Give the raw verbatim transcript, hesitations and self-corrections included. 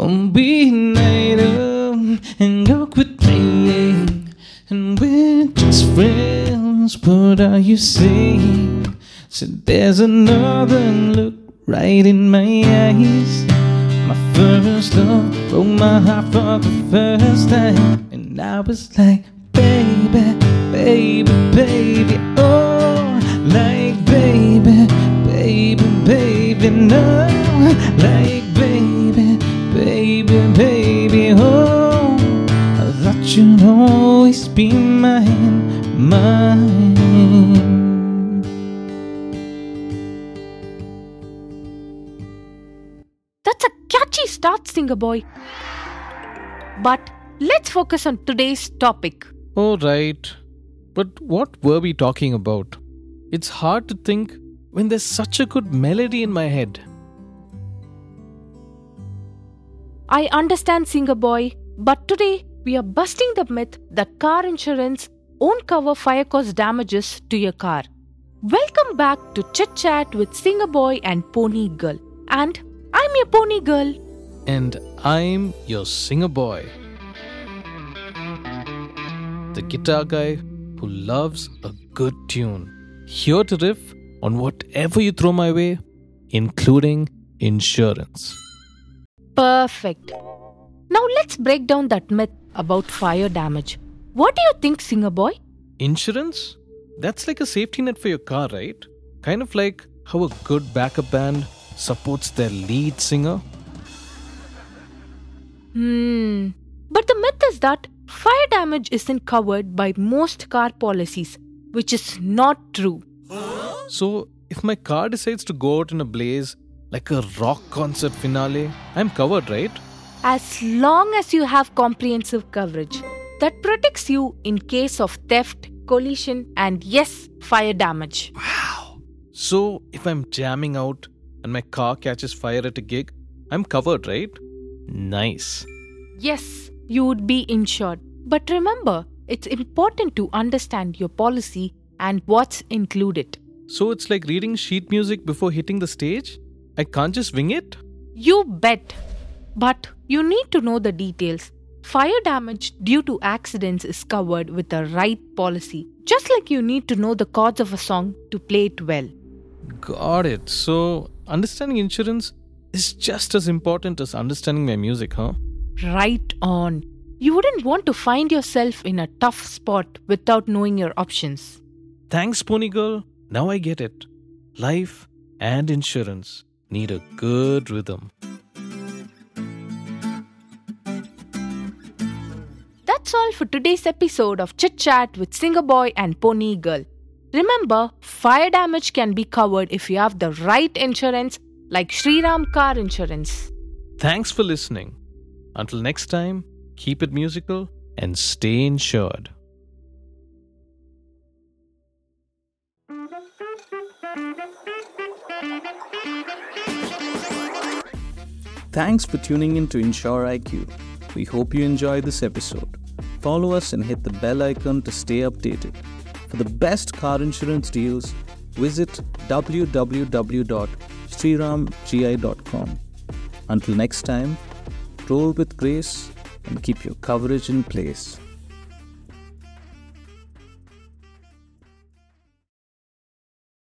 Won't be nighter and go quit playing, and we're just friends. What are you saying? Said there's another look right in my eyes. My first love broke my heart for the first time, and I was like, baby, baby, baby, oh, like baby, baby, baby, no, like baby, baby, baby, oh, I thought you'd always be mine, mine. That's a catchy start, Singer Boy. But let's focus on today's topic. Oh, right. But what were we talking about? It's hard to think when there's such a good melody in my head. I understand, Singer Boy, but today we are busting the myth that car insurance won't cover fire cause damages to your car. Welcome back to Chit Chat with Singer Boy and Pony Girl. And I'm your Pony Girl. And I'm your Singer Boy. The guitar guy who loves a good tune. Here to riff on whatever you throw my way, including insurance. Perfect. Now let's break down that myth about fire damage. What do you think, Singer Boy? Insurance? That's like a safety net for your car, right? Kind of like how a good backup band supports their lead singer. Hmm. But the myth is that fire damage isn't covered by most car policies, which is not true. So, if my car decides to go out in a blaze, like a rock concert finale, I'm covered, right? As long as you have comprehensive coverage that protects you in case of theft, collision, and yes, fire damage. Wow. So, if I'm jamming out and my car catches fire at a gig, I'm covered, right? Nice. Yes, you would be insured. But remember, it's important to understand your policy and what's included. So it's like reading sheet music before hitting the stage? I can't just wing it? You bet. But you need to know the details. Fire damage due to accidents is covered with the right policy. Just like you need to know the chords of a song to play it well. Got it. So, understanding insurance is just as important as understanding my music, huh? Right on. You wouldn't want to find yourself in a tough spot without knowing your options. Thanks, Pony Girl. Now I get it. Life and insurance need a good rhythm. That's all for today's episode of Chit Chat with Singer Boy and Pony Girl. Remember, fire damage can be covered if you have the right insurance like Shriram Car Insurance. Thanks for listening. Until next time, keep it musical and stay insured. Thanks for tuning in to Insure I Q. We hope you enjoyed this episode. Follow us and hit the bell icon to stay updated. For the best car insurance deals, visit w w w dot shriram g i dot com. Until next time, roll with grace and keep your coverage in place.